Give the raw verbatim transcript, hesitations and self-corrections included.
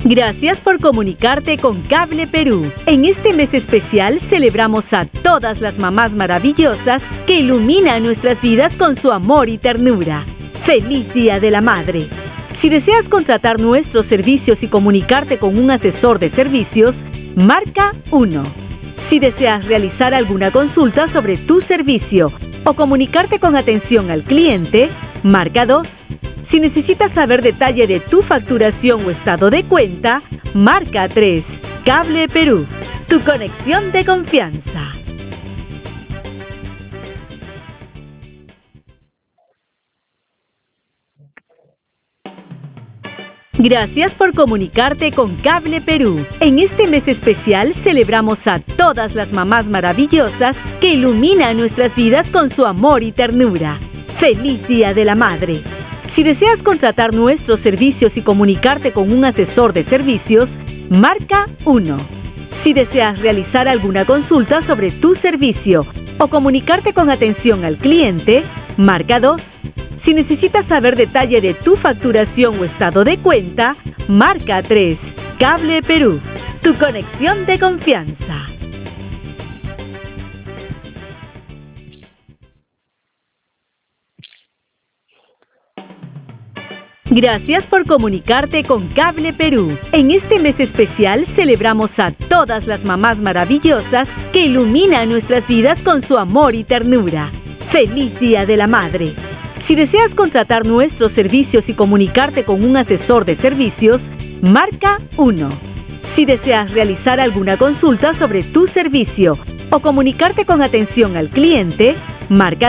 Gracias por comunicarte con Cable Perú. En este mes especial celebramos a todas las mamás maravillosas que iluminan nuestras vidas con su amor y ternura. ¡Feliz Día de la Madre! Si deseas contratar nuestros servicios y comunicarte con un asesor de servicios, marca uno. Si deseas realizar alguna consulta sobre tu servicio o comunicarte con atención al cliente, marca dos. Si necesitas saber detalle de tu facturación o estado de cuenta, marca tres. Cable Perú, tu conexión de confianza. Gracias por comunicarte con Cable Perú. En este mes especial celebramos a todas las mamás maravillosas que iluminan nuestras vidas con su amor y ternura. ¡Feliz Día de la Madre! Si deseas contratar nuestros servicios y comunicarte con un asesor de servicios, marca uno. Si deseas realizar alguna consulta sobre tu servicio o comunicarte con atención al cliente, marca dos. Si necesitas saber detalle de tu facturación o estado de cuenta, marca tres. Cable Perú, tu conexión de confianza. Gracias por comunicarte con Cable Perú. En este mes especial celebramos a todas las mamás maravillosas que iluminan nuestras vidas con su amor y ternura. ¡Feliz Día de la Madre! Si deseas contratar nuestros servicios y comunicarte con un asesor de servicios, marca uno. Si deseas realizar alguna consulta sobre tu servicio o comunicarte con atención al cliente, marca